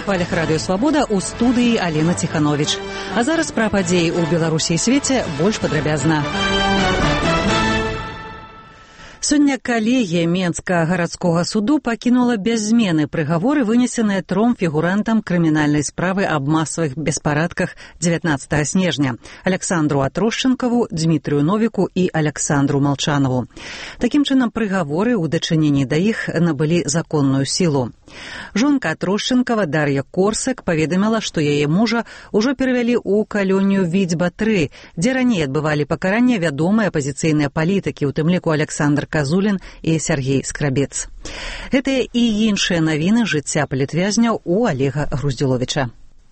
хвалях радыё «Свабода» ў студыі Алена Ціхановіч. А зараз пра падзеі ў Беларусі і свеце больш падрабязна. Сёння калегія Менскага гарадскога суду пакінула без змены прыгаворы, вынесеныя 3 фігурантам крымінальнай справы аб масавых беспарадках 19 снежня – Александру Атрощенкову, Дмітрыю Новіку і Александру Малчанову. Такім чынам, прыгаворы ў дачыненні да іх набылі законную сілу. Жонка Атрощенкова Дар'я Корсак паведаміла, што яе мужа ўжо перавялі ў калонію Відзьба-3, дзе раней адбывалі пакаранне вядомыя апазіцыйныя палітыкі, у тым ліку Александр Казулін і Сергей Скрабец. Гэтыя і іншыя навіны жыцця палітвязняў у Олега Груздзіловіча.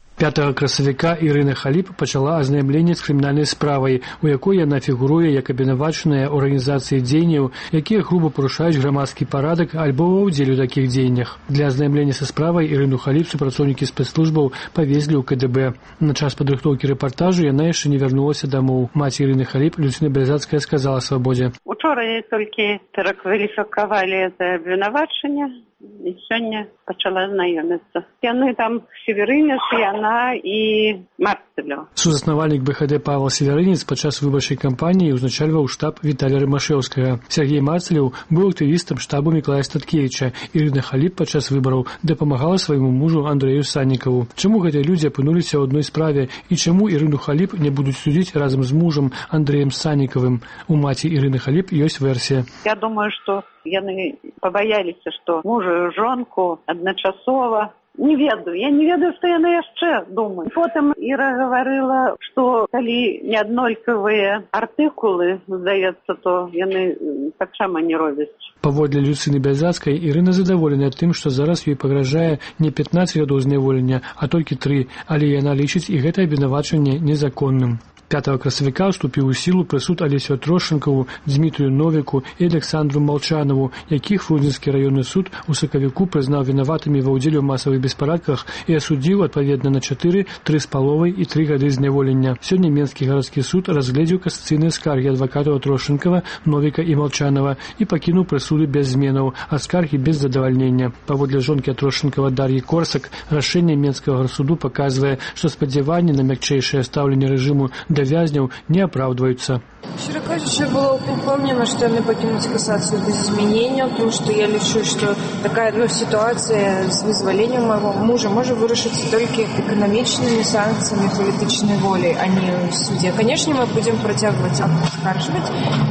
5 красавіка Ірына Халіп пачала азнаямленне з крымінальнай справай, у якой яна фігуруе як абвінавачаная ў арганізацыі дзеянняў, якія груба парушаюць грамадскі парадак альбо ва ўдзеле ў такіх дзеяннях. Для азнаямлення са справай Ірыну Халіп супрацоўнікі спецслужбаў павезлі ў КДБ. На час падрыхтоўкі рэпартажу яна яшчэ не вярнулася дамоў. Маці Ірыны Халіп, Люцина Бяльзацкая, сказала «Свабодзе». Учора толькі перакваліфікавалі за абвінавачанне. І сёння пачала знаёміцца. Яны там Северынец, яна і Марцелёў. Сузаснавальнік БХД Павел Северынец падчас выбарчай кампаніі ўзначальваў штаб Віталія Рымашэўскага. Сергей Марцелёў быў актывістам штабу Мікалая Статкевіча. Ірына Халіп падчас выбараў дапамагала свайму мужу Андрэю Саннікаву. Чаму гэтыя людзі апынуліся ў адной справе і чаму Ірыну Халіп не будуць судзіць разам з мужам Андрэем Саннікавым? У маці Ірыны Халіп ёсць версія. Я думаю, што яны пабаяліся, што мужа і жонку адначасова. Не ведаю, я не ведаю, што яны яшчэ думаюць. Потым Іра гаварыла, што калі неаднолькавыя артыкулы, здаецца, то яны таксама не робяць. Паводле Люцины Бяльзацкай, Ірына задаволеная тым, што зараз ёй пагражае не 15 гадоў зняволення, а толькі 3, але яна лічыць і гэта абвінавачанне незаконным. 5 красавіка ўступіў у сілу прысуд Алесю Атрощенкову, Дмітрыю Новіку і Александру Малчанову, якіх Фрунзенскі раённы суд у сакавіку прызнаў вінаватымі ва ўдзеле ў масавых беспарадках і асудзіў адпаведна на 4, 3,5 і 3 гады зняволення. Сёння Менскі гарадскі суд разгледзеў касацыйныя скаргі адвакатаў Атрощенкова, Новіка і Малчанова і пакінуў прысуды без зменаў, а скаргі без задавальнення. Паводле жонкі Атрощенкова Дар'і Корсак, рашэнне Менскага гарсуду паказвае, што спадзяванні на мякчэйшае стаўленне рэжыму да вязняў не апраўдваюцца. Щиро кажучи, было упевнено, что они покинут кассацию без изменения, потому что я лечу, что такая ситуация с вызволением моего мужа может вырашиться только экономичными санкциями, политичной волей, а не в суде. Конечно, мы будем протягивать акт оскарживать,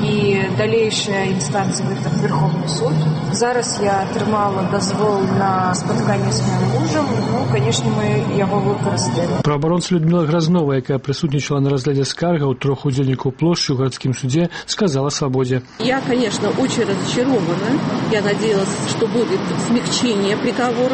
и дальнейшая инстанция — это Верховный суд. Зараз я атрымала дазвол на спатканне с моим мужем, конечно, мы его выкарыстаем. Праабаронца Людмила Грознова, якая присутнічала на разгляде скаргаў 3 удзельнікаў плошчы ў городском суде, сказала «Свободе». Я, конечно, очень разочарована. Я надеялась, что будет смягчение приговоров.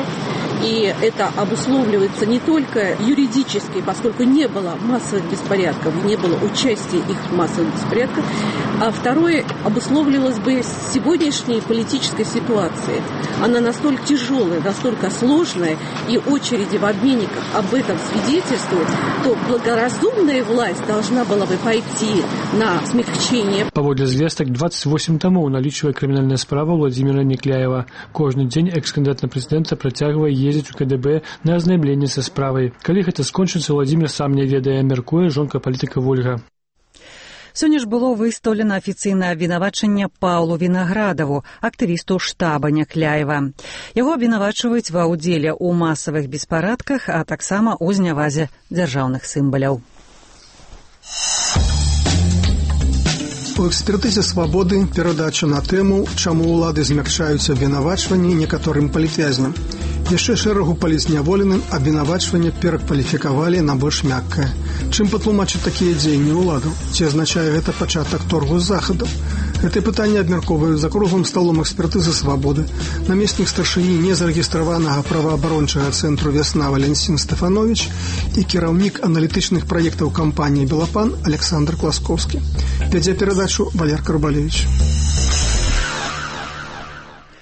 И это обусловливается не только юридически, поскольку не было массовых беспорядков, не было участия их в массовых беспорядках, а второе обусловливалось бы сегодняшней политической ситуацией. Она настолько тяжелая, настолько сложная, и очереди в обменниках об этом свидетельствуют, то благоразумная власть должна была бы пойти на смягчение. Паводле звестак, 28 тамоў налічвае крымінальная справа Владимира Некляева. Кожны дзень экс-кандыдат на прэзідэнта працягвае ездзіць у КДБ на азнаямленне са справай. Калі гэта скончыцца, Владимир сам не ведае, мяркуе жонка палітыка Вольга. Сёння ж было выстаўлена афіцыйнае абвінавачанне Паўлу Вінаградаву, актывісту штаба Някляева. Яго абвінавачваюць ва ўдзеле ў масавых беспарадках, а таксама ў знявазе дзяржаўных сімваляў. У экспертызе «Свабоды» перадача на тэму «Чаму ўлады змякчаюць абвінавачванні некаторым палітвязням». Яшчэ шэрагу палізняволеным абвінавачванне перакваліфікавалі на больш мяккае. Чым патлумачыць такія дзеянні ўладаў? Ці азначае гэта пачатак торгу з захадам? Гэтае пытанне абмяркоўваюць за круглым сталом экспертызы «Свабоды» намеснік старшыні незарэгістраванага праваабарончага цэнтру «Вясна» Валенсін Стэфановіч і кіраўнік аналітычных праектаў кампаніі «Белапан» Александр Класкоўскі. Вядзе перадачу Валер Карбалевіч.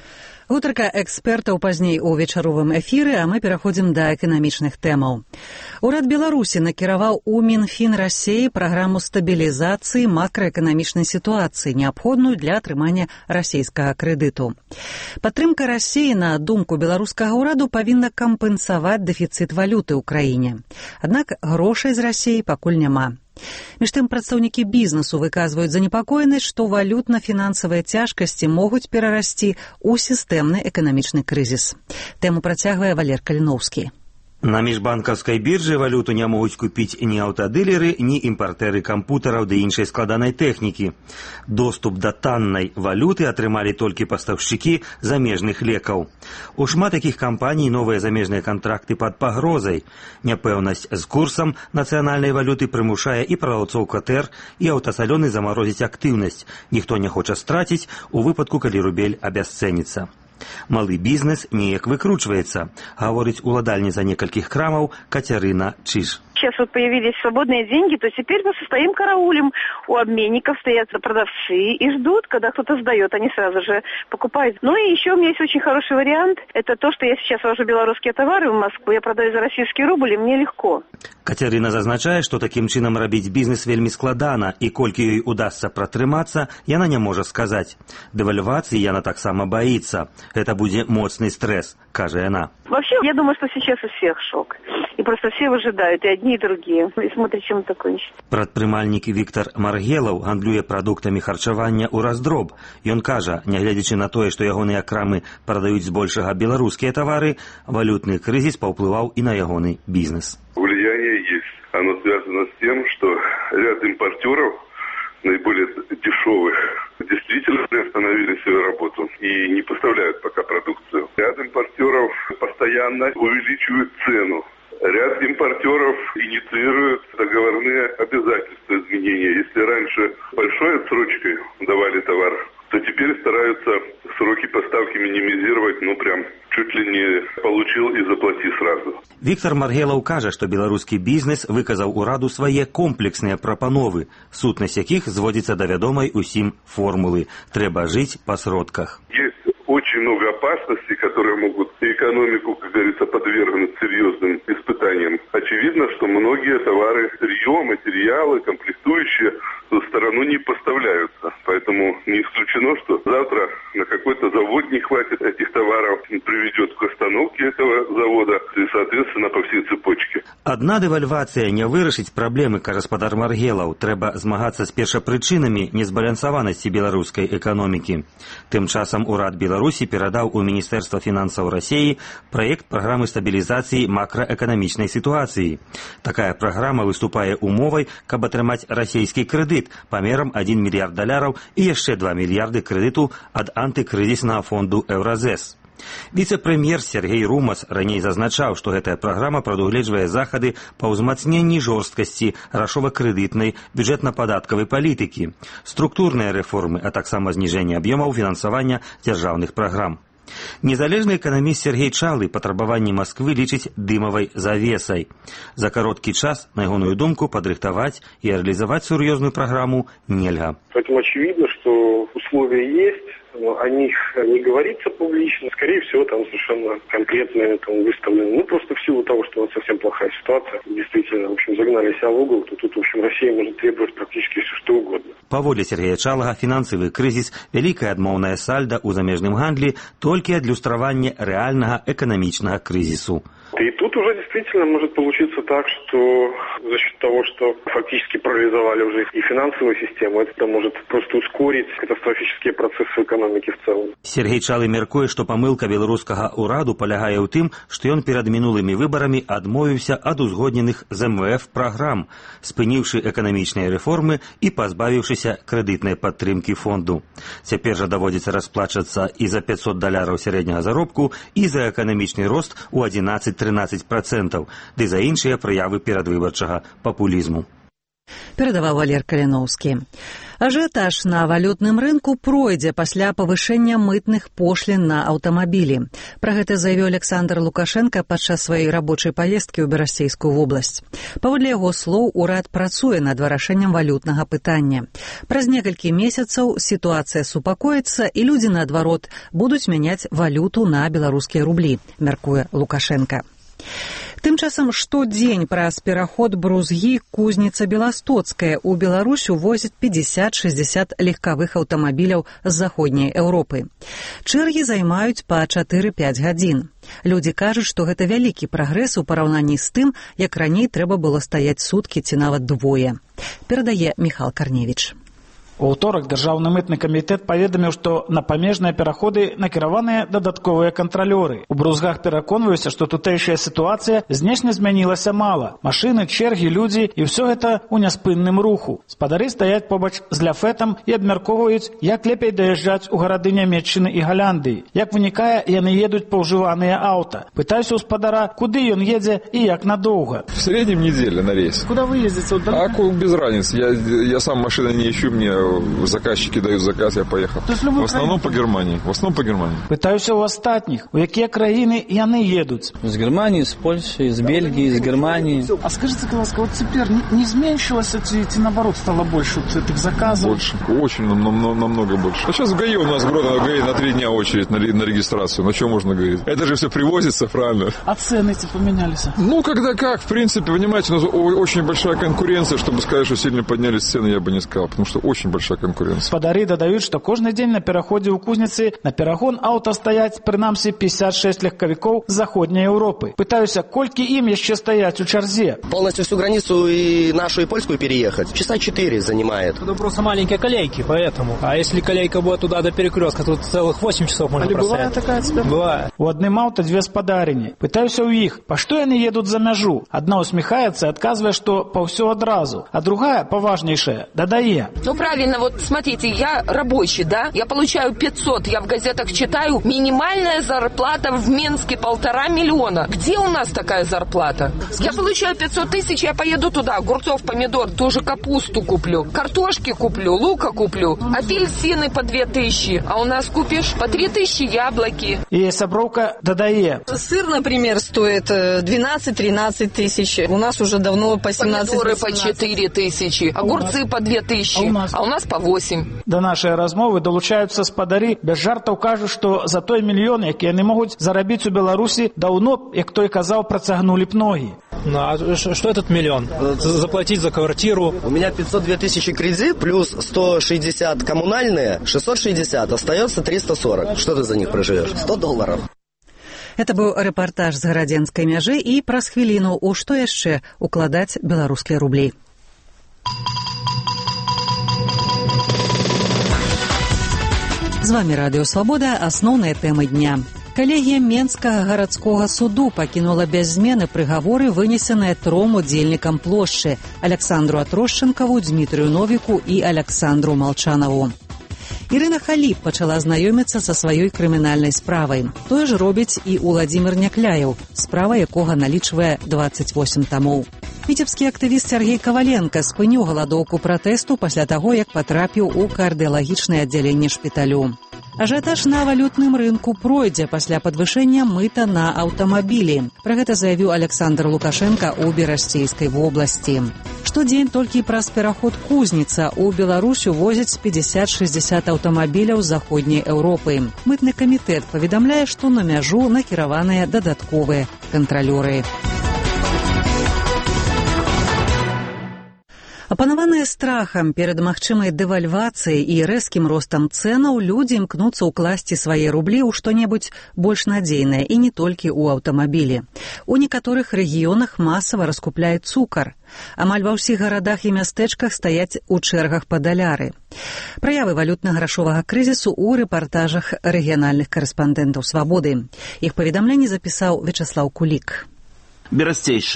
Гутарка экспертаў пазней у вечаровым эфіры, а мы пераходзім да эканамічных тэмаў. Урад Беларусі накіраваў у Мінфін Расіі праграму стабілізацыі макраэканамічнай сітуацыі, неабходную для атрымання расійскага крэдыту. Падтрымка Расіі, на думку беларускага ўраду, павінна кампенсаваць дэфіцыт валюты ў краіне. Аднак грошай з Расіі пакуль няма. Між тым, прадстаўнікі бізнесу выказваюць занепакоенасць, што валютна-фінансавыя цяжкасці могуць перарасці ў сістэмны эканамічны крызіс. Тэму працягвае Валер Каліноўскі. На міжбанкаўскай біржы валюту не могуць купіць ні аўтадылеры, ні імпартэры кампутараў ды іншай складанай тэхнікі. Доступ да таннай валюты атрымалі толькі пастаўшчыкі замежных лекаў. У шмат якіх кампаній новыя замежныя кантракты пад пагрозай. Няпэўнасць з курсам нацыянальнай валюты прымушае і прадаўцоў кватэр, і аўтасалёны замарозіць актыўнасць. Ніхто не хоча страціць у выпадку, калі рубель абясцэніцца. Малы бізнес неяк выкручваецца, гаворыць уладальніца некалькіх крамаў Кацярына Чиж. Сейчас вот появились свободные деньги, то теперь мы стоим караулем. У обменников стоят продавцы и ждут, когда кто-то сдает. Они сразу же покупают. Ну и еще у меня есть очень хороший вариант. Это то, что я сейчас вожу белорусские товары в Москву. Я продаю за российский рубль, и мне легко. Кацярына зазначае, што такім чынам рабіць бізнес вельмі складана, і колькі ёй удасца пратрымацца, яна не можа сказаць. Дэвальвацыі яна таксама баіцца. Гэта будзе моцны стрэс, кажа яна. Вообще, я думаю, что сейчас у всех шок. И просто все выжидают, и одни, и другие. И смотрят, чем это кончится. Прадпрымальнік Віктар Маргелаў гандлюе прадуктамі харчавання ў раздроб. Ён кажа, нягледзячы на тое, што ягоныя крамы прадаюць збольшага беларускія тавары, валютны крызіс паўплываў і на ягоны бізнес. Влияние есть. Оно связано с тем, что ряд импортеров, наиболее дешевых, действительно приостановили свою работу и не поставляют пока продукцию. Ряд импортеров постоянно увеличивают цену. Ряд импортеров инициируют договорные обязательства изменения. Если раньше большой отсрочкой давали товар, то теперь стараются сроки поставки минимизировать, прям чуть ли не получил и заплати сразу. Віктар Маргелаў кажа, што беларускі бізнес выказаў ураду свае комплексныя прапановы, сутнасць якіх зводзіцца да вядомай усім формулы «трэба жыць па сродках». Есть очень много опасностей, которые могут экономику, как говорится, подвергнуть серьезным испытаниям. Очевидно, что многие товары, сырье, материалы, комплектующие в сторону не поставляются. Поэтому не исключено, что завтра на какой-то завод не хватит этих товаров, приведет к остановке этого завода и, соответственно, по всей цепочке. Адна дэвальвацыя не вырашыць праблемы, кажа спадар Маргелаў. Трэба змагацца з першапрычынамі незбалансаванасці беларускай эканомікі. Тым часам урад Беларусі перадаў у Міністэрства фінансаў Расіі праект праграмы стабілізацыі макраэканамічнай сітуацыі. Такая праграма выступае умовай, каб атрымаць расійскі крэдыт памерам $1 мільярд і яшчэ 2 мільярды крэдыту ад антыкрызіснага фонду Еўразэс. Віцэ-прэм'ер Сергей Румас раней зазначаў, што гэтая праграма прадугледжвае захады па ўзмацненні жорсткасці грашова-крэдытнай бюджэтна-падаткавай палітыкі, структурныя рэформы, а таксама зніжэнне аб'ёмаў фінансавання дзяржаўных праграм. Незалежны эканаміст Сергей Чалы патрабаванні Масквы лічыць дымавай завесай. За кароткі час, на ягоную думку, падрыхтаваць і рэалізаваць сур'ёзную праграму нельга. Поэтому очевидно, что условия есть, но о них не говорится публично. Скорее всего, там совершенно конкретные выставлены. Просто в силу того, что у нас совсем плохая ситуация. Действительно, в общем, загнали себя в угол, то тут, в общем, Россия может требовать практически все, что угодно. Паводле Сергея Чалага, фінансавы крызіс, вялікая адмоўная сальда ў замежным гандлі толькі адлюстраванне рэальнага эканамічнага крызісу. И тут уже действительно может получиться так, что за счет того, что фактически парализовали уже и финансовую систему, это может просто ускорить катастрофические процессы в экономике в целом. Сергей Чалы мяркуе, што памылка беларускага ўраду палягае ў тым, што ён перад мінулымі выбарамі адмовіўся ад узгодненых з МВФ праграм, спыніўшы эканамічныя рэформы і пазбавіўшыся крэдытнай падтрымкі фонду. Цяпер жа даводзіцца расплачацца і за $500 сярэдняга заробку, і за эканамічны рост у 11-13%, ды за іншыя праявы перадвыбарчага папулізму. Перадаваў Валер Каліноўскі. Ажыятаж на валютным рынку пройдзе пасля павышэння мытных пошлін на аўтамабілі. Пра гэта заявіў Александр Лукашенко падчас сваёй рабочай паездкі ў Берасцейскую вобласць. Паводле яго слоў, урад працуе над вырашэннем валютнага пытання. Праз некалькі месяцаў сітуацыя супакоіцца і людзі, наадварот, будуць мяняць валюту на беларускія рублі, мяркуе Лукашенко. Тым часам штодзень праз пераход Брузгі Кузніца-Беластоцкая ў Беларусь увозяць 50-60 легкавых аўтамабіляў з заходняй Еўропы. Чэргі займаюць па 4-5 гадзін. Людзі кажуць, што гэта вялікі прагрэс у параўнанні з тым, як раней трэба было стаяць суткі ці нават двое. Перадае Міхал Карневіч. У ўторак Дзяржаўны мытны камітэт паведаміў, што на памежныя пераходы накіраваныя дадатковыя кантралёры. У Брузгах пераконваюцца, што тутэйшая сітуацыя знешне змянілася мала. Машыны, чэргі, людзі і ўсё гэта ў няспынным руху. Спадары стаяць побач з ляфетам і абмяркоўваюць, як лепей даязджаць у гарады Нямецчыны і Галяндыі. Як вынікае, яны едуць па ўжываныя аўта. Пытаюся ў спадара, куды ён едзе і як надоўга. В среднем неделя на рейс. Куда вы ездите? Без разницы. Я сам машины не ищу, мне заказчики дают заказ, я поехал. В основном по Германии. Пытаюся у астатніх, у якія краіны яны едуць. З Германии, з Польши, з Бельгии, з Германии. А скажите, пожалуйста, вот теперь не зменшилось, наоборот, стало больше этих заказов? Больше, очень, намного больше. А сейчас в ГАИ у нас ГАИ на 3 дня очередь на регистрацию. На что можно говорить? Это же все привозится, правильно? А цены эти поменялись? Когда как, в принципе, понимаете, у нас очень большая конкуренция, чтобы сказать, что сильно поднялись цены, я бы не сказал, потому что очень большая конкуренция. Спадары дадаюць, што кожны дзень на пераходзе ў Кузніцы на перагон аўта стаяць прынамсі 56 легкавікоў з заходняй Еўропы. Пытаюся, колькі ім яшчэ стаяць у чарзе? Полностью всю границу и нашу, и польскую переехать. Часа 4 занимает. Это просто маленькие колейки, поэтому. А если колейка будет туда до перекрестка, тут целых 8 часов можно простоять. Бывает такая теперь? Бывает. У адным аўта 2 спадарыні. Пытаюся ў іх, па што яны едуць за мяжу? Адна усміхаецца, адказвае, што па ўсё адразу. А другая, паважнейшая, дадае. Правильно, вот смотрите, я рабочий, да? Я получаю 500, я в газетах читаю, минимальная зарплата в Минске 1,5 миллиона. Где у нас такая зарплата? Я получаю 500 тысяч, я поеду туда, огурцов, помидор, тоже капусту куплю, картошки куплю, лука куплю, апельсины по 2000, а у нас купишь по 3000 яблоки. И сяброўка дадае. Сыр, например, стоит 12-13 тысяч, у нас уже давно по 17. Помидоры по 4 тысячи, огурцы по 2000, а у нас по 8. Да нашай размовы долучаюцца спадары, без жартаў кажуць, што за той мільён, які яны могуць зарабіць у Беларусі, даўно, як той казаў, працягнулі б ногі. Ну, а что этот миллион? Заплатить за квартиру? У меня 502 тысячи кредит, плюс 160 коммунальные, 660, остается 340. Что ты за них проживешь? $100. Это быў рэпартаж з гарадзенскай мяжы і праз хвіліну у што яшчэ укладаць беларускія рублі. З вами Радыё Свабода, асноўныя тэмы дня. Калегія Менскага гарадскога суду пакінула без змены прыгаворы, вынесеныя 3 удзельнікам плошчы – Александру Атрощенкаву, Дмітрыю Новіку і Александру Малчанаву. Ірына Халіп пачала знаёміцца са сваёй крымінальнай справай. Тое ж робіць і Уладзімір Някляеў, справа якога налічвае 28 тамоў. Віцебскі актывіст Сергей Каваленко спыніў галадоўку пратэсту пасля таго, як патрапіў у кардыялагічнае аддзяленне шпіталю. Ажыятаж на валютным рынку пройдзе пасля падвышэння мыта на аўтамабілі. Пра гэта заявіў Александр Лукашенко ў Берасцейскай вобласці. Штодзень толькі праз пераход Кузніца ў Беларусь увозяць 50-60 аўтамабіляў з заходняй Еўропы. Мытны камітэт паведамляе, што на мяжу накіраваныя дадатковыя кантралёры. Апанаваныя страхам перад магчымай дэвальвацыяй і рэзкім ростам цэнаў, людзі імкнуцца ўкласці свае рублі ў што-небудзь больш надзейнае і не толькі ў аўтамабілі. У некаторых рэгіёнах масава раскупляюць цукар. Амаль ва ўсіх гарадах і мястэчках стаяць у чэргах па даляры. Праявы валютна-грашовага крызісу ў рэпартажах рэгіянальных карэспандэнтаў «Свабоды». Іх паведамленне запісаў Вячаслаў Кулік. Берасцейшчына.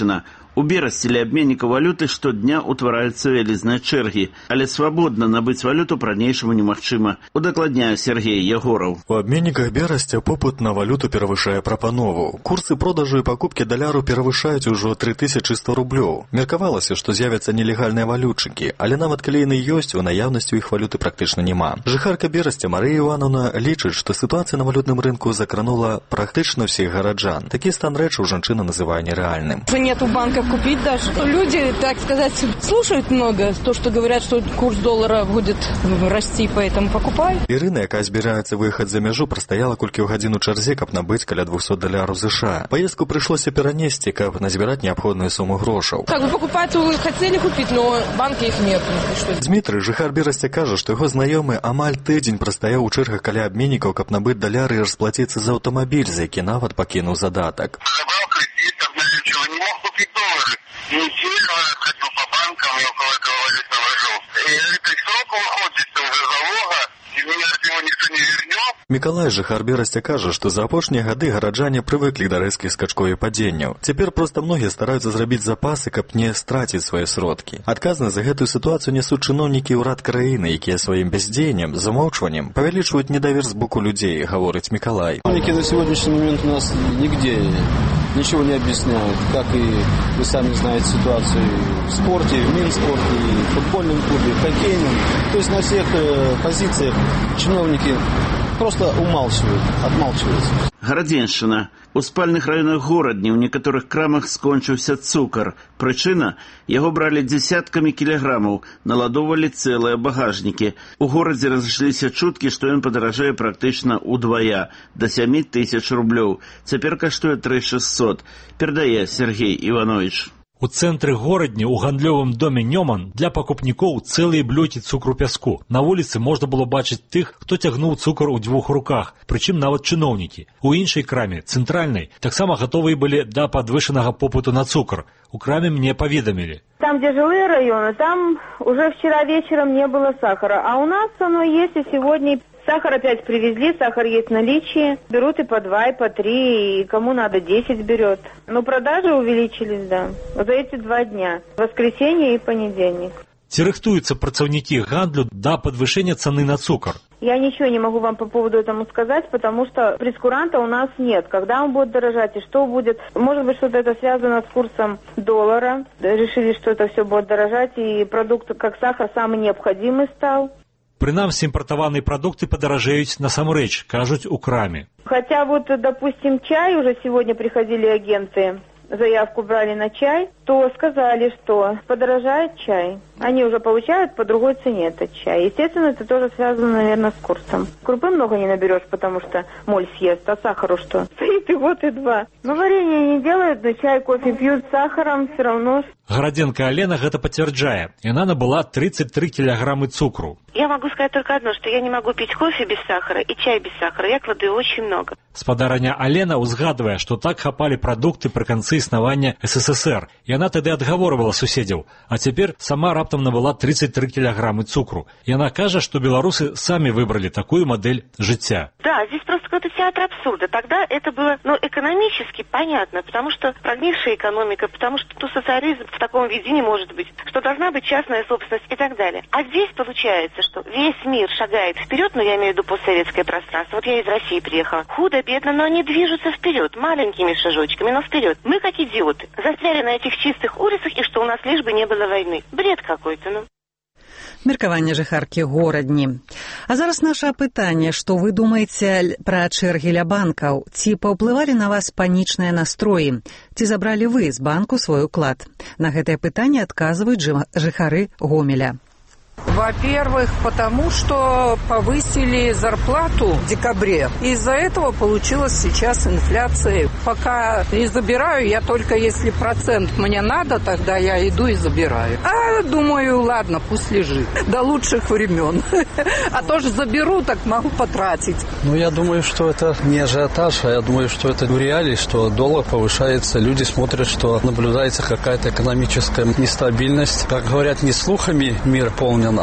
У Берасці абменнікаў валюты штодня ўтвараюцца вялізныя чэргі, але свабодна набыць валюту по-ранейшаму немагчыма, удакладняе Сергей Ягораў. У абменніках Берасця попыт на валюту перавышае прапанову. Курсы продажу і пакупкі даляру перавышаюць ужо 3100 рублёў. Меркавалася, што з'явяцца нелегальныя валютчыкі, але нават калі яны ёсць, у наяўнасці ў іх валюты практычна няма. Жыхарка Берасця Марыя Івановна лічыць, што ситуация на валютном рынку закранула практически всех горожан. Такие стан рэчаў жанчына называе нереальным. Уже нету банков купить даже. Люди, так сказать, слушают много. То, что говорят, что курс доллара будет расти, поэтому покупают. Ірына, якая збіраецца выехаць за мяжу, прастаяла колькі ў гадзіну чарзе, каб набыць каля 200 доляраў США. Поездку прыйшлося перанесці, каб назбіраць неабходную суму грошаў. Как бы покупать хотели купить, но банки их нет. Дмитрий, жыхар Берасця, кажа, што яго знаёмы амаль тыдзень прастаяў у чэргах каля абменнікаў, каб набыць даляры і расплаціцца за аўтамабіль, за які нават пакінуў задатак. Забрал кредит, обналичил, не мог купить доллары. Неделю ходил по банкам и около этого валютного жил. И это срок уходит уже залога, и меня его никто не вернет. Мікалай, жыхар Берасця, кажа, што за апошнія гады гараджане прывыклі да рэзкіх скачкоў і падзенняў. Цяпер проста многія стараюцца зрабіць запасы, каб не страціць свае сродкі. Адказнасць за гэтую сітуацыю нясуць чыноўнікі і ўрад краіны, якія сваім бяздзеяннем, замаўчваннем павялічваюць недавер з боку людзей, гаворыць Мікалай. Чиновники на сегодняшний момент у нас нигде ничего не объясняют, как и вы сами знаете ситуацию в спорте, в Минспорте, в футбольном клубе, в хоккейном. То есть на всех позициях чиновники просто умалчивают, отмалчиваются. Гарадзеншчына. У спальных раёнах горадні ў некаторых крамах скончыўся цукар. Прычына – яго бралі дзесяткамі кілаграмаў, наладоўвалі цэлыя багажнікі. У горадзе разышліся чуткі, што ён падаражэе практычна ўдвая, да 7000 рублёў. Цяпер каштуе 3600, перадае Сергей Іванович. У цэнтры горадні ў гандлёвым доме Нёман для пакупнікоў цэлыя блёкі цукру пяску. На вуліцы можна было бачыць тых, хто цягнуў цукар у 2 руках, прычым нават чыноўнікі. У іншай краме, цэнтральнай, таксама гатовыя былі да падвышанага попыту на цукар. У краме мне паведамілі. Там, где жилые районы, там уже вчера вечером не было сахара, а у нас оно есть и сегодня. Сахар опять привезли, сахар есть в наличии. Берут и по 2, и по 3, и кому надо 10 берет. Но продажи увеличились, да, за эти 2 дня. Воскресенье и понедельник. Ці рыхтуюцца працаўнікі гандлю да падвышэння цаны на цукар? Я ничего не могу вам по поводу этому сказать, потому что прескуранта у нас нет. Когда он будет дорожать и что будет? Может быть, что-то это связано с курсом доллара. Решили, что это все будет дорожать, и продукт, как сахар, самый необходимый стал. Прынамсі, імпартаваныя прадукты падаражаюць насамрэч, кажуць у краме. Хотя вот, допустим, чай, уже сегодня приходили агенты, заявку брали на чай, то сказали, что подорожает чай. Они уже получают по другой цене этот чай. Естественно, это тоже связано, наверное, с курсом. Крупы много не наберешь, потому что моль съест, а сахару что? Стоит и год, и 2. Но варенье не делают, но чай, кофе пьют с сахаром все равно. Гарадзенка Алена гэта пацвярджае. Яна набыла 33 килограммы цукру. Я могу сказать только одно, что я не могу пить кофе без сахара и чай без сахара. Я кладу очень много. Спадарня Алена узгадывае, што так хапалі прадукты пры канцы існавання СССР. Яна тады адгаворвала суседзяў, а цяпер сама раптам набыла 33 килограммы цукру. Яна кажа, што беларусы самі выбралі такую модель жыцця. Да, здесь просто какой-то театр абсурда. Тогда это было, экономически понятно, потому что прогнившая экономика, потому что социализм в таком виде не может быть, что должна быть частная собственность и так далее. А здесь получается, что весь мир шагает вперед, я имею в виду постсоветское пространство. Вот я из России приехала. Худо-бедно, но они движутся вперед, маленькими шажочками, но вперед. Мы, как идиоты, застряли на этих чистых улицах, и что у нас лишь бы не было войны. Бред какой-то, Меркаванне жыхаркі горадні. А зараз наша апытанне, што вы думаеце пра чэргі ля банкаў? Ці паўплывалі на вас панічныя настроі? Ці забралі вы з банку свой уклад? На гэтае пытанне адказваюць жыхары Гомеля. Во-первых, потому что повысили зарплату в декабре. Из-за этого получилась сейчас инфляция. Пока не забираю, я только если процент мне надо, тогда я иду и забираю. А думаю, ладно, пусть лежит. До лучших времен. А то же заберу, так могу потратить. Я думаю, что это не ажиотаж, а я думаю, что это реалии, что доллар повышается. Люди смотрят, что наблюдается какая-то экономическая нестабильность. Как говорят, не слухами мир полнен,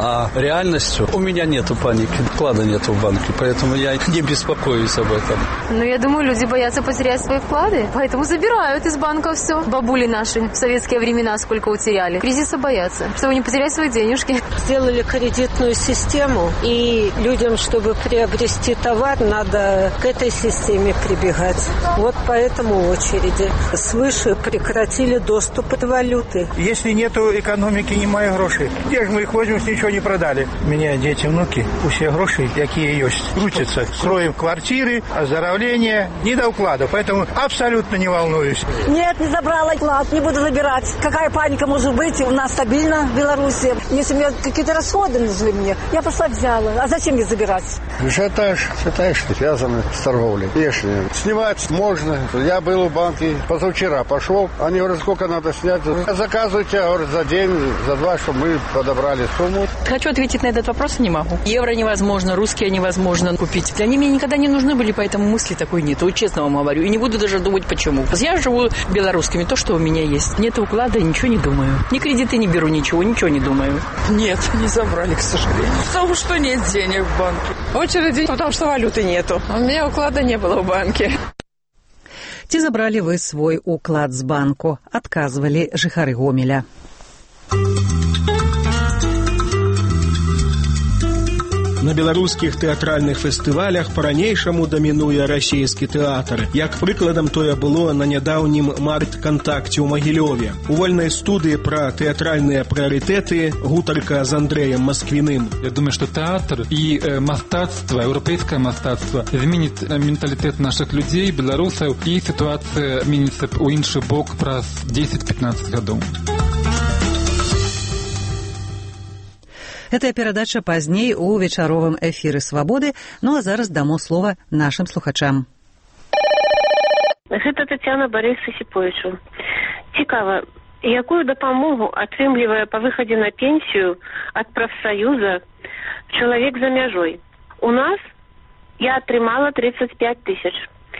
А реальностью у меня нету паники, вклада нету в банке, поэтому я не беспокоюсь об этом. Ну, я думаю, люди боятся потерять свои вклады, поэтому забирают из банка все. Бабули наши в советские времена сколько утеряли. Кризиса боятся, чтобы не потерять свои денежки. Сделали кредитную систему, и людям, чтобы приобрести товар, надо к этой системе прибегать. Вот поэтому очереди. Свыше прекратили доступ к валюты. Если нету экономики, немає грошей. Где же мы их возьмем, если ничего не продали? У меня дети, внуки, все гроши, какие есть, крутятся. Строим квартиры, оздоровление, не до уклада. Поэтому абсолютно не волнуюсь. Нет, не забрала вклад, не буду забирать. Какая паника может быть? У нас стабильно в Беларуси. Если мне какие-то расходы нужны мне, я пошла взяла. А зачем мне забирать? Ажиотаж, связаны с торговлей. Если снимать можно. Я был в банке позавчера, пошел. Они говорят, сколько надо снять. Заказывайте, говорят, за день, за два, чтобы мы подобрали сумму. Хочу ответить на этот вопрос, не могу. Евро невозможно, русские невозможно купить. Они мне никогда не нужны были, поэтому мысли такой нет. Вот честно вам говорю. И не буду даже думать, почему. Я живу белорусскими, то, что у меня есть. Нет уклада, ничего не думаю. Ни кредиты не беру, ничего не думаю. Нет, не забрали, к сожалению. Потому что нет денег в банке. Очереди, потому что валюты нету. У меня уклада не было в банке. Ці забралі вы свой уклад з банку, адказвалі жыхары Гомеля. На беларускіх тэатральных фестывалях па-ранейшаму дамінуе расійскі тэатр. Як прыкладам тое было на нядаўнім март-кантакце ў Магілёве. У вольнай студыі пра тэатральныя прыярытэты гутарка з Андрэем Масквіным. Я думаю, что театр и мастацтва, европейское мастацтва изменит менталитет наших людей, белорусов, и ситуация изменится у інший бок праз 10-15 гадоў. Гэтая перадача пазней у вечаровым эфіры «Свабоды», ну а зараз дамо слова нашым слухачам. Гэта Тацяна Барыса Сіповічу. Цікава, якую дапамогу атрымлівае па выхадзе на пенсію ад прафсаюза чалавек за мяжой? У нас я атрымала 35 тысяч.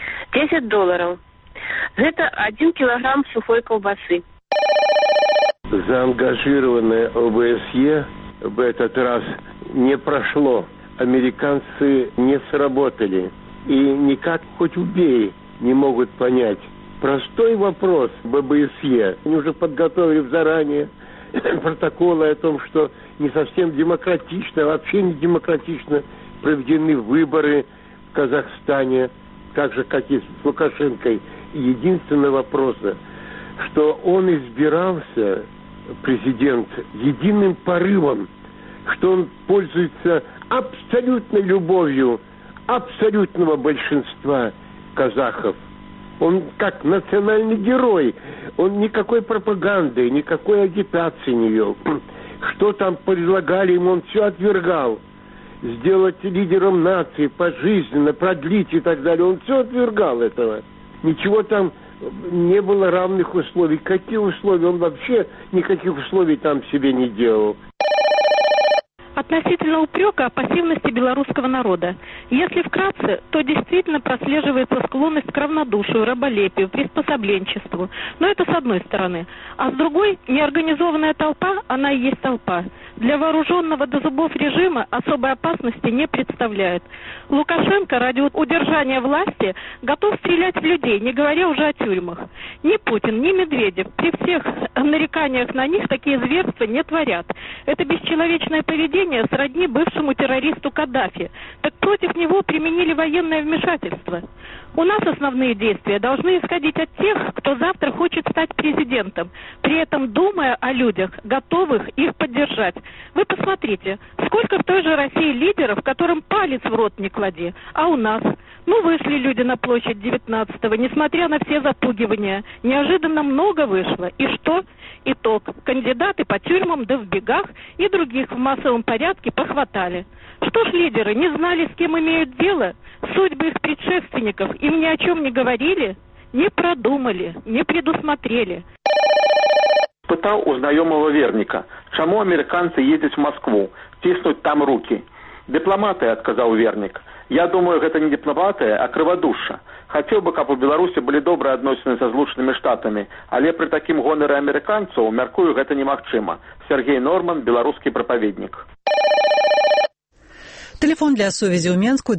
$10. Гэта 1 килограмм сухой колбасы. Заангажированное ОБСЕ в этот раз не прошло. Американцы не сработали. И никак хоть убей не могут понять. Простой вопрос ОБСЕ. Они уже подготовили заранее протоколы о том, что не совсем демократично, вообще не демократично проведены выборы в Казахстане, так же, как и с Лукашенкой. Единственный вопрос, что он избирался, президент, единым порывом, что он пользуется абсолютной любовью абсолютного большинства казахов. Он как национальный герой. Он никакой пропаганды, никакой агитации не вел. Что там предлагали ему, он все отвергал. Сделать лидером нации пожизненно, продлить и так далее. Он все отвергал этого. Ничего там не было равных условий. Какие условия? Он вообще никаких условий там себе не делал. Относительно упрека о пассивности белорусского народа. Если вкратце, то действительно прослеживается склонность к равнодушию, раболепию, приспособленчеству. Но это с одной стороны. А с другой, неорганизованная толпа, она и есть толпа. Для вооруженного до зубов режима особой опасности не представляет. Лукашенко ради удержания власти готов стрелять в людей, не говоря уже о тюрьмах. Ни Путин, ни Медведев при всех нареканиях на них такие зверства не творят. Это бесчеловечное поведение сродни бывшему террористу Каддафи. Так против него применили военное вмешательство. У нас основные действия должны исходить от тех, кто завтра хочет стать президентом, при этом думая о людях, готовых их поддержать. Вы посмотрите, сколько в той же России лидеров, которым палец в рот не клади, а у нас... Ну, вышли люди на площадь 19-го, несмотря на все запугивания. Неожиданно много вышло. И что? Итог. Кандидаты по тюрьмам да в бегах и других в массовом порядке похватали. Что ж лидеры не знали, с кем имеют дело? Судьбы их предшественников им ни о чем не говорили? Не продумали, не предусмотрели. Пытал у знакомого верника, чему американцы ездят в Москву, тиснуть там руки. Дипломаты, отказал верник. Я думаю, гэта не дыпламатыя, а крывадушша. Хацеў бы, каб у Беларусі былі добрыя адносіны са злучанымі штатамі, але пры такім гонары амерыканцаў, мяркую, гэта немагчыма. Сергей Норман, беларускі прапаведнік. Телефон для сувязі ў Менску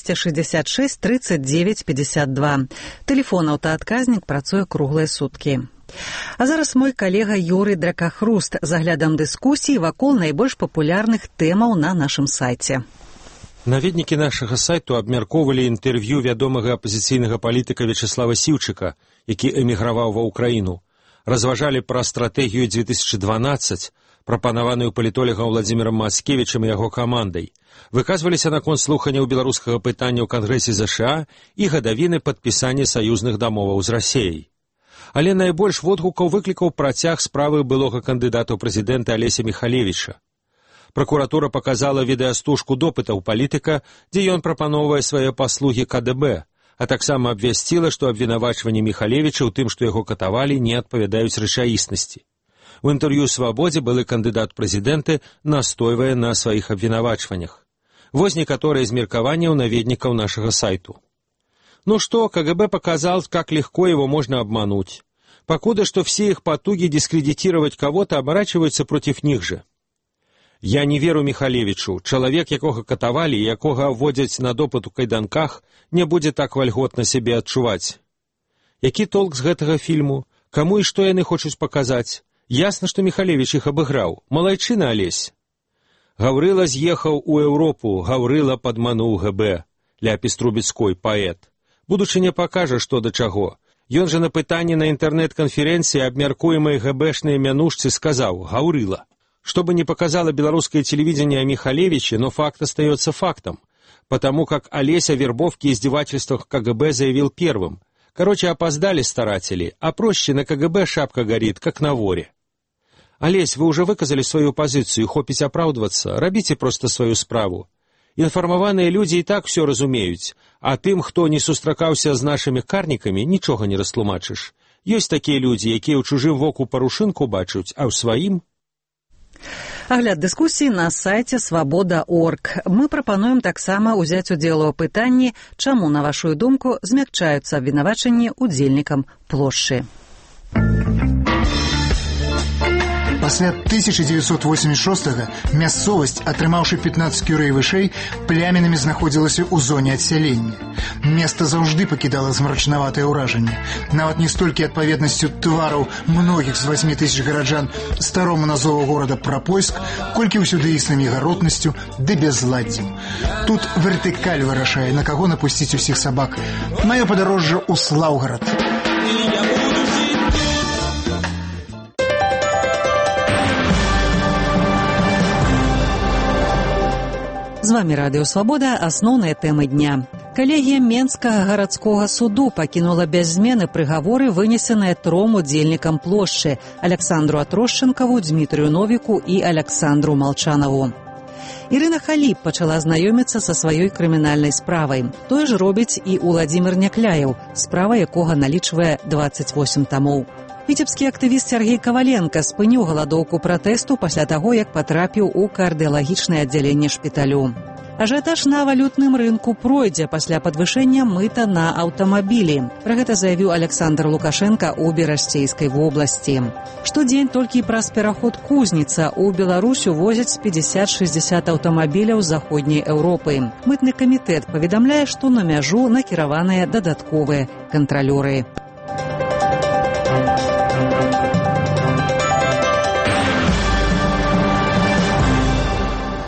266 39 52. Телефон аўтаадказнік працуе круглыя суткі. А зараз мой калега Юрый Дракахруст з аглядам дыскусій вакол найбольш папулярных тэмаў на нашым сайце. Наведнікі нашага сайту абмяркоўвалі інтэрв'ю вядомага апазіцыйнага палітыка Вячеслава Сіўчыка, які эміграваў ва ўкраіну. Разважалі пра стратэгію 2012, прапанаваную палітолагам Владзімірам Маскевічам і яго камандай. Выказваліся наконт слуханняў беларускага пытання ў Кангрэсе ЗША і гадавіны падпісання саюзных дамоваў з Расіяй. Але найбольш водгукаў выклікаў працяг справы былога кандыдата ў прэзідэнты Алеся Міхалевіча. Пракуратура паказала відэастужку допытаў палітыка, дзе ён прапаноўвае свае паслугі КДБ, а таксама абвясціла, што абвінавачванні Міхалевіча ў тым, што яго катавалі, не адпавядаюць рэчаіснасці. У інтэрв'ю «Свабодзе» былы кандыдат прэзідэнты настойвае на сваіх абвінавачваннях. Вось некаторыя з меркаванняў наведнікаў нашага сайту. Ну что, КГБ показал, как легко его можно обмануть. Покуда что все их потуги дискредитировать кого-то оборачиваются против них же. Я не веру Михалевичу. Человек, якога катавали и якога вводять на допыт у кайданках, не будет так вальготна себе адчуваць. Які толк з гэтага фільму? Каму і што яны хочуць паказаць? Ясна, што Михалевич іх абыграў. Малайчына, Алесь. Гаўрыла з'ехаў у Еўропу, Гаўрыла падмануў ГБ. Ляпіс Трубецкой, паэт. Будучыня пакажа, што да чаго. Ён жа на пытанні на інтэрнэт-канферэнцыі абмяркуемай ГБшнай мянушцы сказаў «Гаўрыла». Что бы ни показало белорусское телевидение о Михалевиче, но факт остается фактом, потому как Олесь о вербовке и издевательствах КГБ заявил первым. Короче, опоздали старатели, а проще на КГБ шапка горит, как на воре. Олесь, вы уже выказали свою позицию, хопить оправдываться, робите просто свою справу. Інфармаваныя людзі і так все разумеюць, а тым, хто не сустракаўся з нашымі карнікамі, нічога не растлумачыш. Ёсць такія людзі, якія ў чужым воку парушынку бачуць, а ў сваім... Агляд дыскусіі на сайце свабода.орг. Мы прапануем таксама ўзяць удзел у пытанні, чаму, на вашу думку, змякчаюцца абвінавачанні удзельнікам плошчы. Пасля 1986-го мясцовасць, атрымаўшы 15 кюрэй вышэй, плямінамі знаходзілася ў зоне адсялення. Места заўжды пакідала змрачнаватае ўражанне. Нават не столькі адпаведнасцю твараў многіх з 8 тысяч гараджан старому назову горада Прапольск, колькі ўсюды існымі гаротнасцю ды бязладдзем. Тут вертыкаль вырашае, на каго напусціць усіх сабак. Маё падарожжа ў Слаўгарад. З вами Радыё Свабода, асноўныя тэмы дня. Калегія Менскага гарадскога суду пакінула без змены прыгаворы, вынесеныя тром удзельнікам плошчы – Александру Атрощенкаву, Дмітрыю Новіку і Александру Малчанаву. Ірына Халіп пачала знаёміцца са сваёй крымінальнай справай. Тое ж робіць і Уладзімір Някляеў, справа якога налічвае 28 тамоў. Віцебскі актывіст Сергей Каваленка спыніў галадоўку пратэсту пасля таго, як патрапіў у кардыялагічнае аддзяленне шпіталю. Ажыятаж на валютным рынку пройдзе пасля падвышэння мыта на аўтамабілі. Пра гэта заявіў Александр Лукашенко ў Берасцейскай вобласці. Штодзень толькі праз пераход Кузніца ў Беларусь увозяць 50-60 аўтамабіляў з заходняй Еўропы. Мытны камітэт паведамляе, што на мяжу накіраваныя дадатковыя кантралёры.